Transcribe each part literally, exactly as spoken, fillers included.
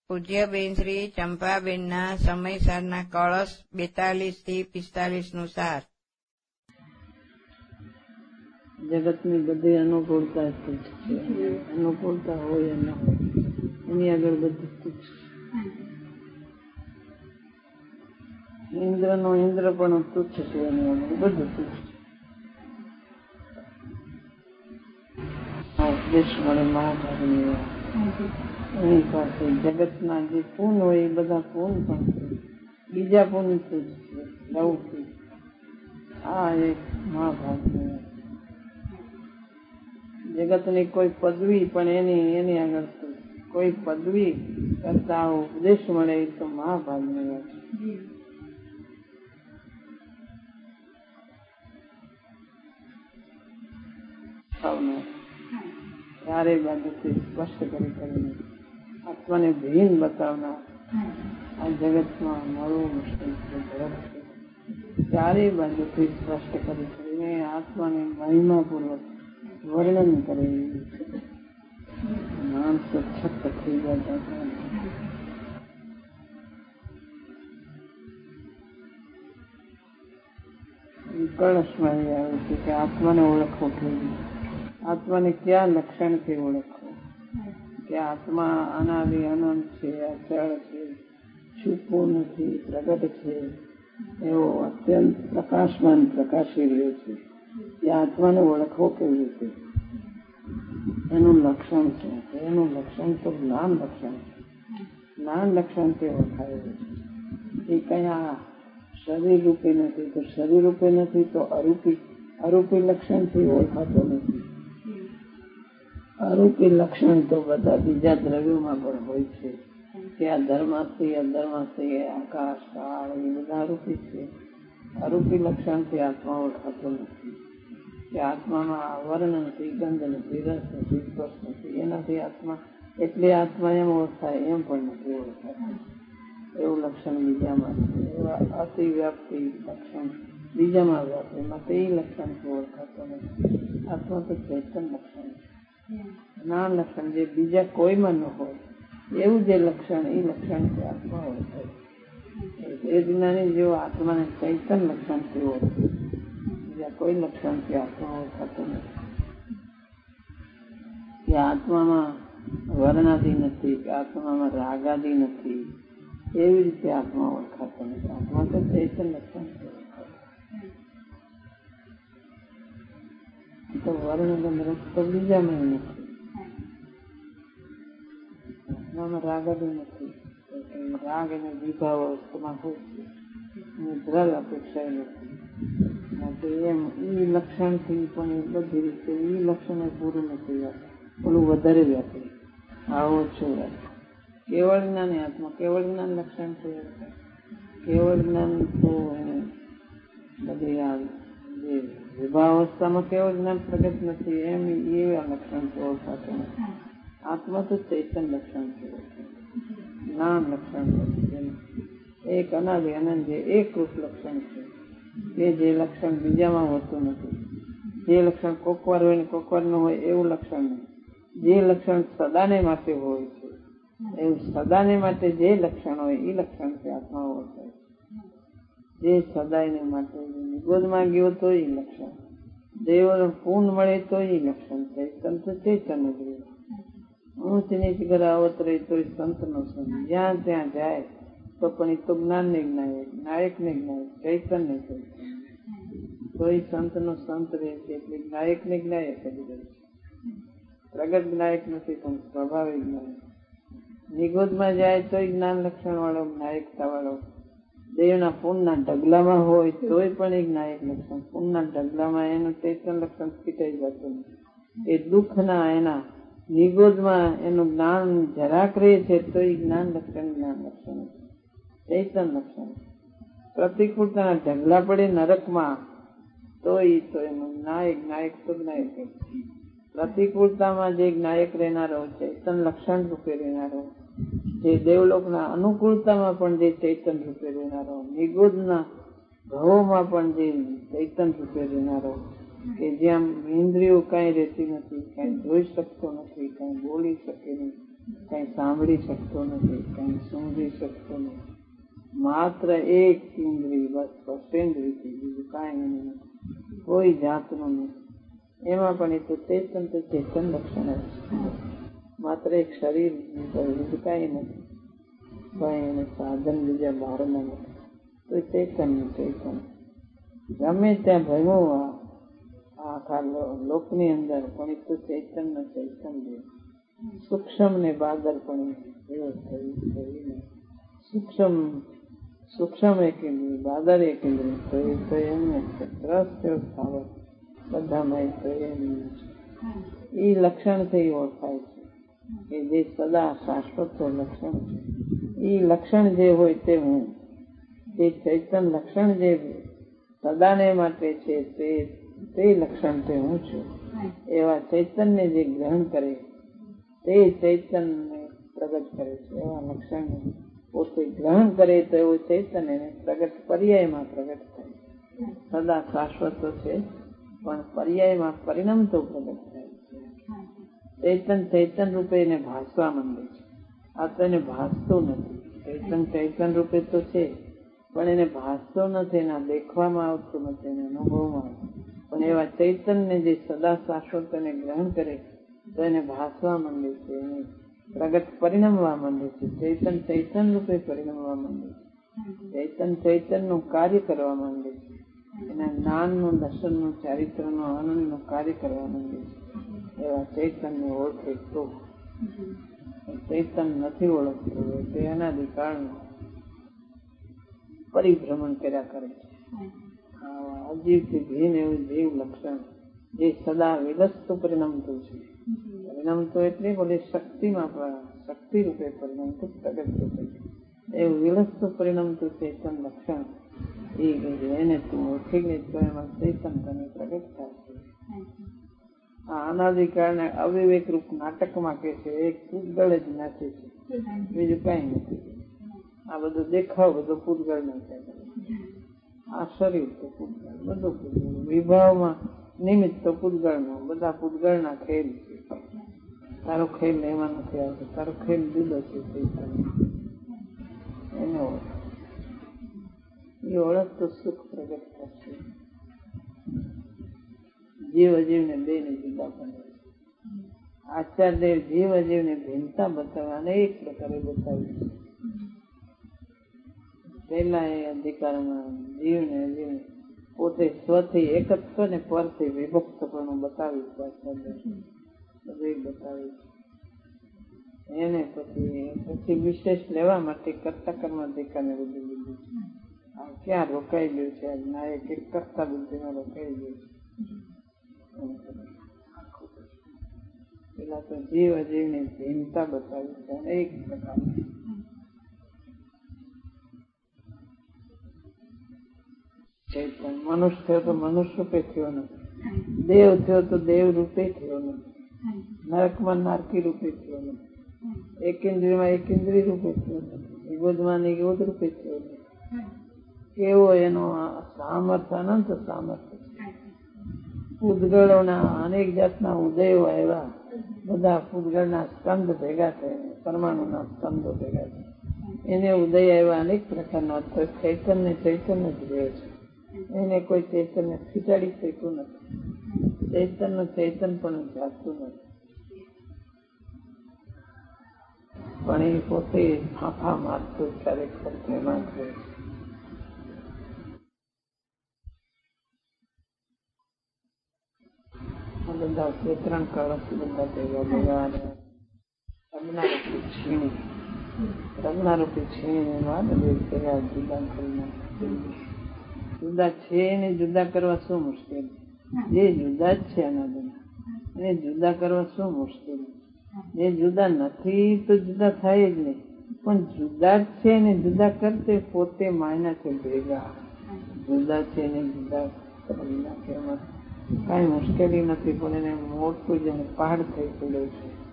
પૂજ્યબેન શ્રી ચંપાબેનના સમયસરના કળશ બેતાલીસ થી પિસ્તાલીસ નું સાર. જગતની બધી અનુકૂળતા તુચ્છ છે. અનુકૂળતા હોય ન હોય એની આગળ બધું તુચ્છ. ઇન્દ્ર નો ઇન્દ્ર પણ તુચ્છ છે, એની આગળ બધું તુચ્છ. ઉપદેશ મળે મહાભાગની વાત. એની પાસે જગતના જે પૂન હોય એ બધા પૂન પણ છે, બીજા પૂન તુચ્છ છે, લૌકિક. આ એક મહાભાગની વાત. જગતની કોઈ પદવી પણ એની એની આગળ કોઈ પદવી કરતા ઉપદેશ મળે એ તો મહાભાગની વાત. ચારે બાજુથી સ્પષ્ટ કરી કરીને આત્માને ભીન બતાવનાર આ જગતમાં મળવું મુશ્કેલ છે, ઝડપ છે. ચારે બાજુથી સ્પષ્ટ કરી કરીને આત્માને મહિમાપૂર્વક વર્ણન કરે. માણસો છક્ક થઈ જતા. કળશમાં એ આવે છે કે આત્માને ઓળખવો કેવી, આત્માને કયા લક્ષણથી ઓળખવો, કે આત્મા અનાદિ અનંત છે, અચળ છે, છૂપો નથી, પ્રગટ છે, એવો અત્યંત પ્રકાશમાન પ્રકાશી રહ્યો છે. એ આત્માને ઓળખવો કેવી રીતે, એનું લક્ષણ શું છે? એનું લક્ષણ તો જ્ઞાન લક્ષણ છે. જ્ઞાન લક્ષણથી ઓળખાય છે. એ કયા શરીર રૂપે નથી, તો શરીર રૂપે નથી તો અરૂપી અરૂપી લક્ષણથી ઓળખાતો નથી. અરૂપી લક્ષણ તો બધા બીજા દ્રવ્યોમાં પણ હોય છે, કે આ ધર્માસ્થી અધર્માસ્થી આકાશ કાળ એ બધા અરૂપી છે. અરૂપી લક્ષણથી આત્મા ઓળખાતો નથી, કે આત્મામાં વર્ણ નથી, ગંધ નથી, રસ નથી, સ્પર્શ નથી. એનાથી આત્મા એટલે આત્મા એમ ઓળખાય એમ પણ નથી ઓળખાતું. એવું લક્ષણ બીજામાં છે. એવા અતિવ્યાપ્તિ લક્ષણ બીજામાં વ્યાપે માટે એ લક્ષણથી ઓળખાતો નથી. આત્મા તો ચેતન લક્ષણ છે, જ્ઞાન લક્ષણ જે બીજા કોઈમાં ન હોય એવું જે લક્ષણ, એ લક્ષણથી આત્મા ઓળખાય. એ જ્ઞાની જેવો આત્માને ચૈતન લક્ષણથી ઓળખે, બીજા કોઈ લક્ષણથી આત્મા ઓળખાતો નથી. કે આત્મામાં વર્ણાદિ નથી, કે આત્મામાં રાગાદિ નથી, એવી રીતે આત્મા ઓળખાતો નથી. આત્મા તો ચૈતન લક્ષણથી ઓળખાતો. તો વર્ણ ગંધ રસ તો બીજામાં નથી. આત્મામાં રાગાદિ નથી, રાગ અને વિભાવ અવસ્થામાં હોય છે, અને દ્રલ અપેક્ષા નથી. માટે એમ એ લક્ષણથી પણ એ બધી રીતે એ લક્ષણ પૂરું નથી, ઓલું વધારે વ્યાપે, આવો ઓછો વ્યાપે. કેવળ જ્ઞાન એ આત્મા કેવળ જ્ઞાન લક્ષણ છે. કેવળ જ્ઞાન તો બધી આ જે વિભાવ અવસ્થામાં કેવળ જ્ઞાન પ્રગટ નથી, એમ એવા લક્ષણ તો ઓળખાતો નથી. આત્મા તો ચૈતન લક્ષણ છે, જ્ઞાન લક્ષણ છે. એક અનાદિ અનંત જે એકરૂપ લક્ષણ છે, કે જે લક્ષણ બીજામાં હોતું નથી. જે લક્ષણ કોકવાર હોય ને કોકવાર ન હોય એવું લક્ષણ નહીં. જે લક્ષણ સદાને માટે હોય છે, એવું સદાને માટે જે લક્ષણ હોય એ લક્ષણ છે આત્મા ઓળખાય. જે સદાયને માટે નિગોદમાં ગયો તો એ લક્ષણ, દેવનો પૂર્ણ મળે તો એ લક્ષણ. ચૈતન તો ચૈતન જ રહે. ઊંચ નીચ ઘરે અવતરે તો એ સંત નો સંત. જ્યાં ત્યાં જાય તો પણ એ તો જ્ઞાન ને જ્ઞાયક, નાયક ને જ્ઞાયક, ચૈતન ને ચૈતન. તો એ સંત નો સંત રહે છે, એટલે નાયક ને જ્ઞાયક જ રહે છે. પ્રગટ જ્ઞાયક નથી પણ સ્વાભાવિક જ્ઞાયક. નિગોદમાં જાય તો જ્ઞાન લક્ષણ વાળો, નાયકતા વાળો. દેવના પૂર્ણના ઢગલામાં હોય તોય પણ એક નાયક લક્ષણ. પૂર્ણના ઢગલામાં એનું ચૈતન લક્ષણ પીટાઈ જતું નથી. એ દુઃખના એના નિગોદમાં એનું જ્ઞાન જરાક રહે છે તો એ જ્ઞાન લક્ષણ જ્ઞાન લક્ષણ ચૈતન લક્ષણ. પ્રતિકૂળતાના ઢગલા પડે નરકમાં તો એ તો એનું નાયક નાયક તો નાયક. પ્રતિકૂળતામાં જે નાયક રહેનારો ચૈતન લક્ષણ રૂપે રહેનારો, જે દેવલોકના અનુકૂળતામાં પણ જે ચૈતન રૂપે રહેનારો, નિગોદના ભાવોમાં પણ જે ચૈતન રૂપે રહેનારો, કે જ્યાં ઇન્દ્રિયો કાંઈ રહેતી નથી, કાંઈ જોઈ શકતો નથી, કાંઈ બોલી શકે નહીં, કઈ સાંભળી શકતો નથી, કઈ સૂંઘી શકતો નથી. માત્ર એક ઇન્દ્રિય, બસ સ્પર્શેન્દ્રિયથી, બીજું કાંઈ એનું નથી, કોઈ જાતનું નથી. એમાં પણ એ તો ચેતન તો ચેતન લક્ષણ જ છે. માત્ર એક શરીર, બીજું કાંઈ નથી, કઈ એને સાધન બીજા બહારના નથી. તો ચેતન ચેતન ગમે ત્યાં ભણવું આખા લોકની અંદર, પણ એ તો ચૈતન્ય ચૈતન્ય છે. સૂક્ષ્મ ને બાદર પણ એવો થયું. સૂક્ષ્મ સૂક્ષ્મ એક ઇન્દ્રિય, બાદર એક ઇન્દ્રિય, તો એ તો એમને રસ થયો ખાવા બધામાં તો એમનું છે. એ લક્ષણથી ઓળખાય છે કે જે સદા શાશ્વત લક્ષણ છે. એ લક્ષણ જે હોય તે હું, જે ચૈતન લક્ષણ જે સદાને માટે છે તે તે લક્ષણ તે હું છું. એવા ચૈતન્ય જે ગ્રહણ કરે તે ચૈતન્ય પ્રગટ કરે છે. એવા લક્ષણ પોતે ગ્રહણ કરે તો એવું ચૈતન્ય એને પ્રગટ પર્યાયમાં પ્રગટ થાય. સદા શાશ્વત છે પણ પર્યાયમાં પરિણમતો પ્રગટ થાય છે. ચૈતન ચૈતન રૂપે એને ભાસવા માંડે છે. આ તો એને ભાસતું નથી. ચૈતન ચૈતન રૂપે તો છે પણ એને ભાસતો નથી, એના દેખવામાં આવતું નથી, એને અનુભવમાં આવતું. પણ એવા ચૈતન્ય જે સદા શાશ્વત એને ગ્રહણ કરે તો એને ભાસવા માંડે છે, એને પ્રગટ પરિણમવા માંડે છે. ચૈતન ચૈતન રૂપે પરિણમવા માંડે છે. ચૈતન ચૈતન નું કાર્ય કરવા માંડે છે. એના જ્ઞાનનું, દર્શનનું, ચારિત્રનું, આનંદનું કાર્ય કરવા માંડે છે. એવા ચૈતન્ય ઓળખે તો. ચૈતન નથી ઓળખતો તે અનાદિકાળનું પરિભ્રમણ કર્યા કરે છે. અજીવથી ભીન એવું જીવ લક્ષણ જે સદા વિલસતું પરિણમતું છે. પરિણમતું એટલે બોલે શક્તિમાં, શક્તિ રૂપે પરિણમતું, પ્રગટ રૂપે એવું વિલસતું પરિણમતું ચેતન લક્ષણ એ એને તું ઓળખી લે તો એમાં ચેતન તને પ્રગટ થાય છે. આ અનાદિકાળને અવિવેક રૂપ નાટકમાં કે છે એક પૂતગળ જ નાચે છે, બીજું કઈ નથી. આ બધું દેખાવ બધો પૂતગળ નાચે. આ શરીર તો પૂતગળ, બધું પૂતગળ. વિભાવમાં નિમિત્ત તો પૂતગળ નો, બધા પૂતગળ ના ખેલ છે. તારો ખેલ એમાં નથી આવતો, તારો ખેલ જુદો છે. એને ઓળખ, એ ઓળખ તો સુખ પ્રગટ થશે. જીવ અજીવને બે ને જુદા પડે. આચાર્યદેવ જીવ અજીવને ભિન્નતા બતાવવા અનેક પ્રકારે બતાવી છે. પહેલા એ અધિકારમાં જીવને અજીવને પોતે સ્વથી એકત્વ ને પરથી વિભક્ત પણ બતાવ્યું છે. બધું બતાવ્યું છે. એને પછી પછી વિશેષ લેવા માટે કરતા કર્મ અધિકારને બધું લીધું છે. આ ક્યાં રોકાઈ ગયું છે? નાયક એક કરતા બુદ્ધિમાં રોકાઈ ગયું છે. પેલા તો જીવ અજીવની ભિન્નતા બતાવી છે અનેક પ્રકારની. મનુષ્ય થયો તો મનુષ્ય રૂપે થયો નથી, દેવ થયો તો દેવ રૂપે થયો નથી, નરકમાં નારકી રૂપે થયો નથી, એક ઇન્દ્રિયમાં એક ઇન્દ્રિય રૂપે થયો નથી, નિગોદમાં નિગોદ રૂપે થયો નથી. કેવો એનો સામર્થ્ય, અનંત સામર્થ્ય. પૂતગળોના અનેક જાતના ઉદયો આવ્યા, બધા પૂતગળના સ્કંદ ભેગા થયા, પરમાણુના સ્કંદો ભેગા થયા, એને ઉદય આવ્યા અનેક પ્રકારના. ચૈતન્ય ચૈતન્ય જ રહે છે, એને કોઈ ચૈતન્ય ખીચાડી શકતું નથી. ચૈતન્ય ચૈતન પણ જાગતું નથી, પણ એ પોતે ફાંફા મારતું ક્યારેક એમાં જ રહે છે. બધા ત્રણ કળશ બધા ભેગા ભેગા રમનારૂપી છીણી રમનારૂપી છીણી માં ભેગા જુદા કરીને જુદા છે એને જુદા કરવા શું મુશ્કેલ? જે જુદા જ છે અનાદિના એને જુદા કરવા શું મુશ્કેલ? જે જુદા નથી તો જુદા થાય જ નહીં, પણ જુદા જ છે એને જુદા કરતે પોતે માયના છે ભેગા. જુદા છે એને જુદા કરી નાખે એમાં કઈ મુશ્કેલી નથી, પણ એને મોટું જેને પહાડ થઈ પડ્યો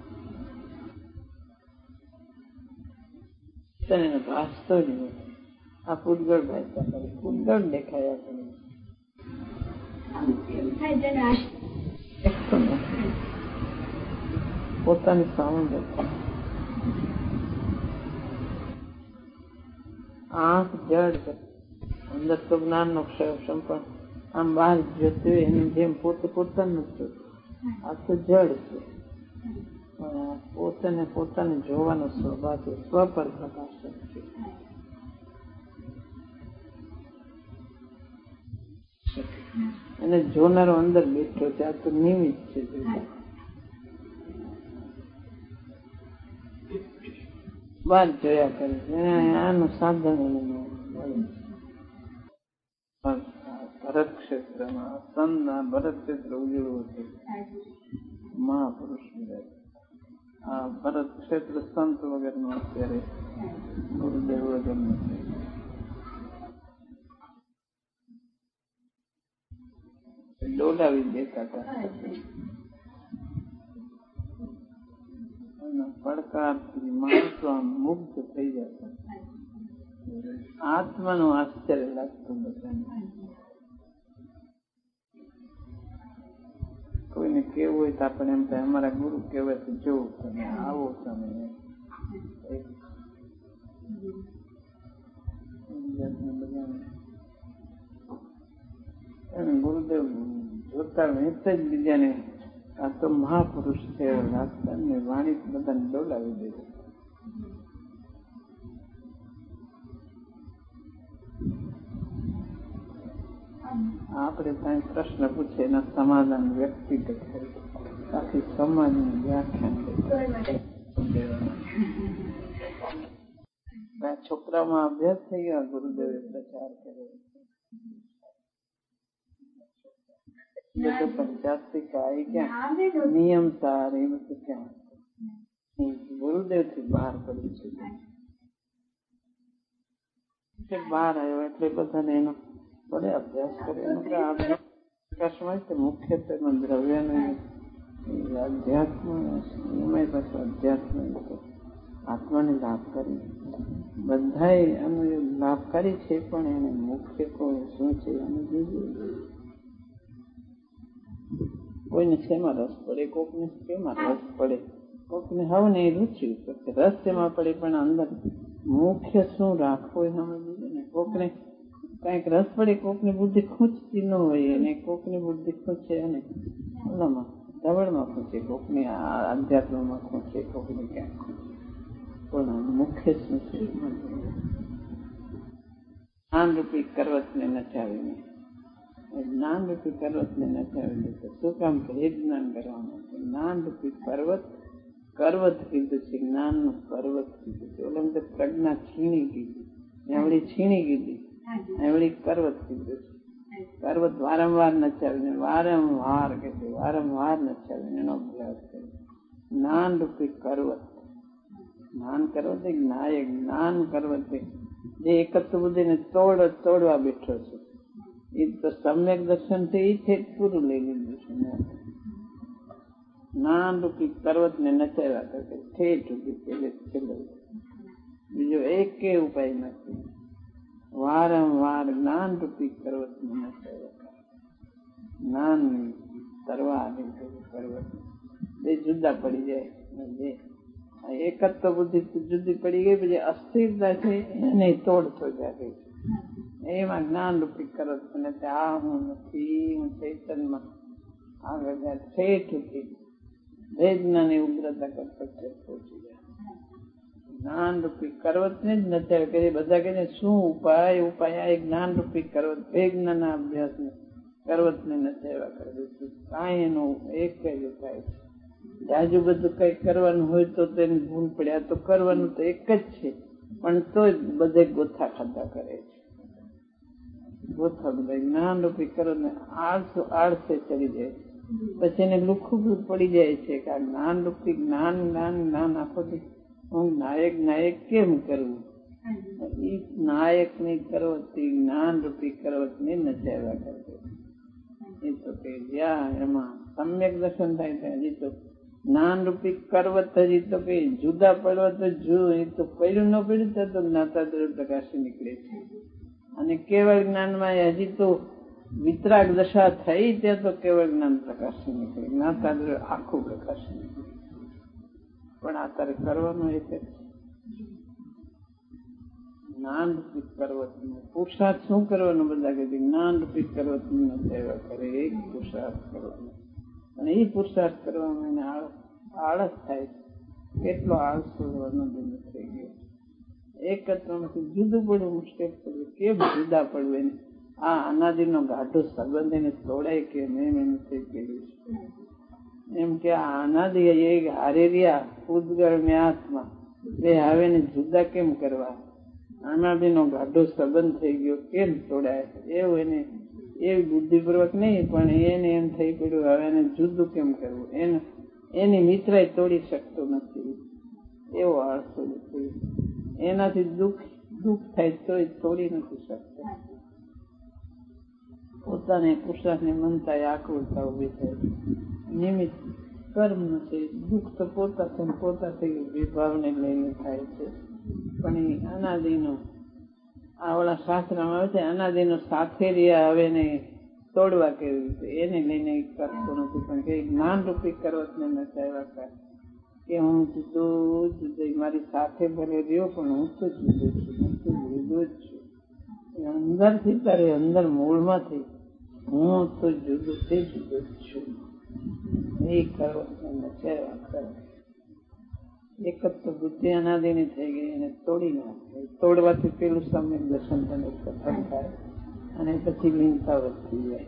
છે એને ભાસતો જ નથી. આ પૂતગળ ભાષા કરે, પૂતગળ દેખાયા કરે, પોતાની સામે આંખ જડ અંદર તો જ્ઞાન નો ક્ષય પણ આમ બહાર જોતું હોય એની જેમ પોતે પોતાનું નથી જોતું. આ તો જડ છે. પોતાને પોતાને જોવાનો સ્વભાવ છે, સ્વ પર પ્રકાશન છે. એને જોનારો અંદર બેઠો છે. આ તો નિમિત્ત છે. બાદ જોયા કરે છે. આનું સાધન ભરત ક્ષેત્રમાં સંતના ભરત ક્ષેત્ર ઉજળું હતું. મહાપુરુષ આ ભરત ક્ષેત્ર સંત વગર નું અત્યારે ગુરુદેવ વગર નથી. ડોલાવી દેતા હતા. પડકારથી માણસો આમ મુગ્ધ થઈ જતા. આત્માનું આશ્ચર્ય લાગતું બધાને. કોઈને કેવું હોય તો આપણે એમ થાય અમારા ગુરુ કહેવાય તો જોવું તમે આવો તમે ગુરુદેવ જોતા વેચ જ બીજાને આ તો મહાપુરુષ છે લાગતા ને વાણી બધાને ડોલાવી દે. આપણે કઈ પ્રશ્ન પૂછે એના સમાધાન વ્યક્તિગત આખી સમાજની વ્યાખ્યાન છોકરામાં અભ્યાસ થઈ ગયા. ગુરુદેવે પ્રચાર કર્યો. પંચાયત આવી ક્યાં નિયમ સાર એ બધું ક્યાં ગુરુદેવ થી બહાર પડ્યું છે. બહાર આવ્યો એટલે બધાને એનો બડે અભ્યાસ કર્યો. મુખ્યત્વે દ્રવ્ય અધ્યાત્મ એમાં પાછું અધ્યાત્મ આત્માને લાભકારી બધા એનું લાભકારી છે. પણ એને મુખ્ય કોઈ શું છે એને જોયું. કોઈને શેમાં રસ પડે, કોકને શેમાં રસ પડે, કોકને હવે ને રુચિ રસ શેમાં પડે પણ અંદર મુખ્ય શું રાખવું એ સમજ ને. કોકને કઈક રસ પડે, કોકની બુદ્ધિ ખૂંચતી ન હોય અને કોકની બુદ્ધિ ખૂંચે અને ઓલામાં ધવળમાં ખૂંચે, કોકની આધ્યાત્મમાં ખૂંચે, કોકને ક્યાંક ખૂંચે. પણ મુખ્ય શું છે? જ્ઞાન રૂપી પર્વતને નચાવીને જ્ઞાન રૂપી પર્વતને નચાવી દે. શું કામ કે એ જ્ઞાન કરવાનું? જ્ઞાન રૂપી પર્વત પર્વત કીધું છે, જ્ઞાન નું પર્વત કીધું છે. ઓલે તો પ્રજ્ઞા છીણી કીધી, એવડી છીણી કીધી, એવડી પર્વત કીધું છે. પર્વત વારંવાર નચાવીને વારંવાર કે વારંવાર નચાવીને એનો અભ્યાસ કરે. જ્ઞાન રૂપી પર્વત જ્ઞાન પર્વત નાયક જ્ઞાન પર્વત જે એકત્વ બુદ્ધિને તોડ તોડવા બેઠો છે. એ તો સમ્યક દર્શન થી એ છે પૂરું લઈ લીધું છે. જ્ઞાન રૂપી પર્વત ને નચાવ્યા કરે ઠેઠ ઉભી પેલે છેલ્લે. બીજો એક ઉપાય નથી. વારંવાર જ્ઞાન રૂપી પર્વત ને નચાવ્યા કરે. જ્ઞાન તરવા પર્વત બે જુદા પડી જાય. બે એકત્વ બુદ્ધિ જુદી પડી ગઈ, પછી અસ્થિરતા છે એને તોડતો જાય. એમાં જ્ઞાન રૂપી કરો અને આ હું નથી, હું ચૈતન્યમાં આગળ જાય ઠેઠ ઉઠી વેદનાની ઉગ્રતા કરતા પહોંચી જાય. જ્ઞાન રૂપી પર્વત ને જ નચાવે કરી. બધા કહે શું ઉપાય ઉપાય આ જ્ઞાન રૂપી પર્વત વેદના અભ્યાસ ને પર્વત ને નચાવ્યા કરે. કાંઈ એનો એક જ ઉપાય છે. આજુ બધું કઈ કરવાનું હોય તો તેને ભૂલ પડ્યા તો કરવાનું તો એક જ છે, પણ તો બધે ગોથા ખાધા કરે છે. ગોથા બધા જ્ઞાન રૂપી કરો ને આળસો આળસે ચડી જાય. પછી એને લુખું પડી જાય છે કે આ જ્ઞાન રૂપી જ્ઞાન જ્ઞાન જ્ઞાન આખો હું નાયક નાયક કેમ કરવું? એ નાયક ની કરવતી જ્ઞાન રૂપી કરવત ને નચાવ્યા કરતો. એ તો કે જ્યાં એમાં સમ્યક દર્શન થાય ત્યાં હજી તો જ્ઞાન રૂપી પર્વત હજી તો કઈ જુદા પડવા તો જુ એ તો પડ્યું ન પડ્યું તો જ્ઞાતા દ્રવ્ય પ્રકાશી નીકળે છે. અને કેવળ જ્ઞાનમાં હજી તો વિતરાગ દશા થઈ ત્યાં તો કેવળ જ્ઞાન પ્રકાશી નીકળે. જ્ઞાતા દ્રવ્ય આખું પ્રકાશી નીકળે. પણ આ તારે કરવાનું એક જ જ્ઞાન રૂપી પર્વત પુરુષાર્થ શું કરવાનો? બધા કે જ્ઞાન રૂપી પર્વત સેવા કરે, એક પુરુષાર્થ કરવાનો. અને એ પુરુષાર્થ કરવામાં એને આળસ આળસ થાય. કેટલો આળસો અનુભવ થઈ ગયો. એકત્રમાંથી જુદું પડવું મુશ્કેલ પડ્યું. કેમ જુદા પડવું? એને આ અનાદિનો ગાઢો સંબંધ એને તોડાય કે એમ એને થઈ ગયું છે. એમ કે આ અનાદિ એક હારે રહ્યા ઉદગળ ને આત્મા બે હવે ને જુદા કેમ કરવા? અનાદિનો ગાઢો સંબંધ થઈ ગયો, કેમ તોડાય? એવું એને એવી બુદ્ધિપૂર્વક નહીં, પણ એને એમ થઈ પડ્યું હવે એને જુદું કેમ કરવું? એને એની મિત્રાઈ તોડી શકતો નથી. એવો આળસો થયો. એનાથી દુઃખ દુઃખ થાય તો તોડી નથી શકતો. પોતાને પુરુષાર્થની મનતા આકૃતતા ઉભી થાય. નિમિત્ત કર્મ નથી. દુઃખ તો પોતાથી પોતાથી વિભાવને લઈને થાય છે. પણ એ અનાદિનો આવડા શાસ્ત્રમાં આવે છે અનાદિનો સાથે રહ્યા હવે ને તોડવા કેવી રીતે એને લઈને કરતો નથી. પણ કે જ્ઞાન રૂપી પર્વતને નચાવ્યા કરે કે હું જુદો જુદો મારી સાથે ભલે રહ્યો પણ હું તો જુદો છું, હું તો જુદો જ છું. અંદરથી તારે અંદર મૂળમાંથી હું તો જુદો તે જુદો જ છું. એ પર્વતને નચાવ્યા કરે. એક જ તો બુદ્ધિ અનાદિની થઈ ગઈ, એને તોડી નાખે. તોડવાથી પેલું સમ્યક દર્શન તને પ્રથમ થાય અને પછી લીનતા વધતી જાય.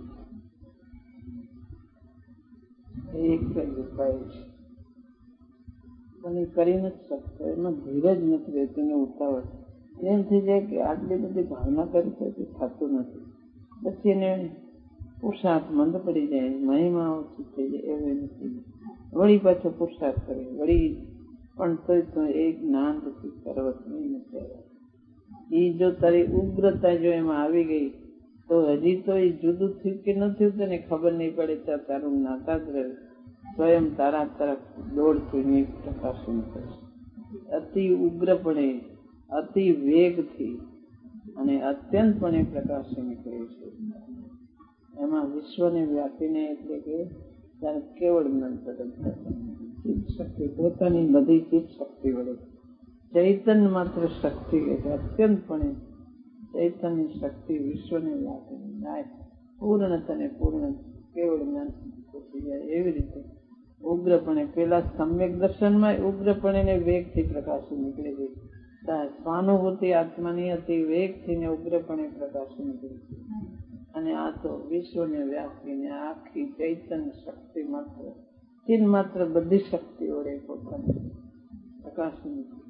એક જ ઉપાય છે, પણ એ કરી નથી શકતો. એમાં ધીરજ નથી રહેતી ને ઉતાવળ. એમ થઈ જાય કે આટલી બધી ભાવના કરી છે તે થતું નથી. પછી એને પુરુષાર્થ મંદ પડી જાય, મહિમા ઓછી થઈ જાય. એવું નથી. વળી પાછો પુરુષાર્થ કરે વળી પણ તોય તો એક જ્ઞાન રૂપી પર્વત નહીં નથી. એ જો તારી ઉગ્રતા જો એમાં આવી ગઈ તો હજી તો એ જુદું થયું કે ન થયું તને ખબર નહીં પડે. ત્યાં તારું નાતા જ રહ્યું સ્વયં તારા તરફ દોડતું પ્રકાશન થશે. અતિ ઉગ્રપણે અતિ વેગથી અને અત્યંતપણે પ્રકાશન કરે છે. એમાં વિશ્વને વ્યાપીને એટલે કે ત્યારે કેવળ જ્ઞાન પ્રગટ થશે. ચિત્ત શક્તિ પોતાની બધી ચિત્ત શક્તિ વડે ચૈતન્ય માત્ર શક્તિ એટલે અત્યંતપણે ચૈતન્ય શક્તિ વિશ્વને વ્યાપીને જાય પૂર્ણતને પૂર્ણ કેવળ જ્ઞાન પહોંચી જાય. એવી રીતે ઉગ્રપણે પેલા સમ્યક દર્શનમાં ઉગ્રપણે ને વેગથી પ્રકાશ નીકળી ગઈ. સ્વાનુભૂતિ આત્માની હતી વેગથી ને ઉગ્રપણે પ્રકાશ નીકળી ગઈ. અને આ તો વિશ્વને વ્યાપીને આખી ચૈતન્ય શક્તિ માત્ર ચિન્હ માત્ર બધી શક્તિ વડે પોતાને પ્રકાશ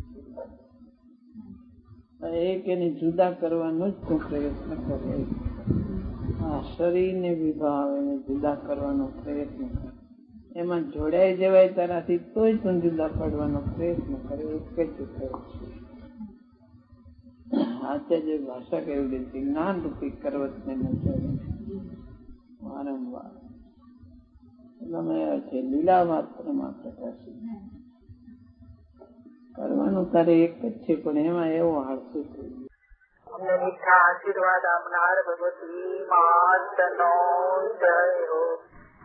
એક એને જુદા કરવાનો જ તું પ્રયત્ન કરે. આ શરીરને વિભાવ એને જુદા કરવાનો પ્રયત્ન કરે. એમાં જોડાઈ જવાય તારાથી તોય તું જુદા પાડવાનો પ્રયત્ન કરે. એક જ ઉપાય છે. આચાર્ય ભાષા કેવી રીતે જ્ઞાન રૂપી પર્વતને નચાવે વારંવાર ગમે છે. લીલા માત્રમાં પ્રકાશિત કરવાનું તારે એક જ છે, પણ એમાં એવો આળસુ થઈ ગયો. અમને મીઠા આશીર્વાદ આપનાર ભગવતી માતનો જય હો.